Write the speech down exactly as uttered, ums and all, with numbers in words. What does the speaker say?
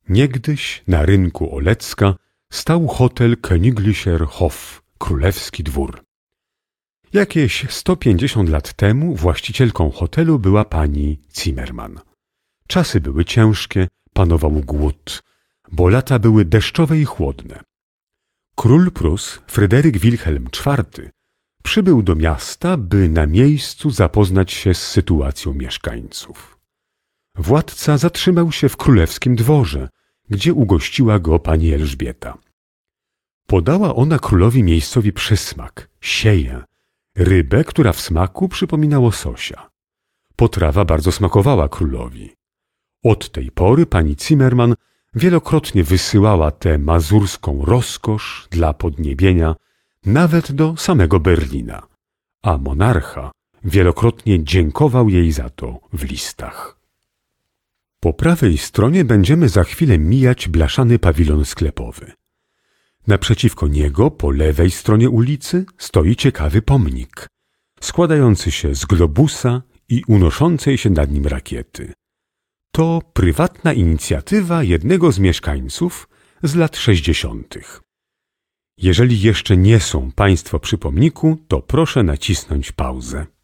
Niegdyś na rynku Olecka stał hotel Königlicher Hof, królewski dwór. Jakieś sto pięćdziesiąt lat temu właścicielką hotelu była pani Zimmermann. Czasy były ciężkie, panował głód, bo lata były deszczowe i chłodne. Król Prus, Fryderyk Wilhelm czwarty, przybył do miasta, by na miejscu zapoznać się z sytuacją mieszkańców. Władca zatrzymał się w królewskim dworze, gdzie ugościła go pani Elżbieta. Podała ona królowi miejscowi przysmak, sieję, rybę, która w smaku przypominała łososia. Potrawa bardzo smakowała królowi. Od tej pory pani Zimmermann wielokrotnie wysyłała tę mazurską rozkosz dla podniebienia nawet do samego Berlina, a monarcha wielokrotnie dziękował jej za to w listach. Po prawej stronie będziemy za chwilę mijać blaszany pawilon sklepowy. Naprzeciwko niego, po lewej stronie ulicy, stoi ciekawy pomnik, składający się z globusa i unoszącej się nad nim rakiety. To prywatna inicjatywa jednego z mieszkańców z lat sześćdziesiątych. Jeżeli jeszcze nie są Państwo przy pomniku, to proszę nacisnąć pauzę.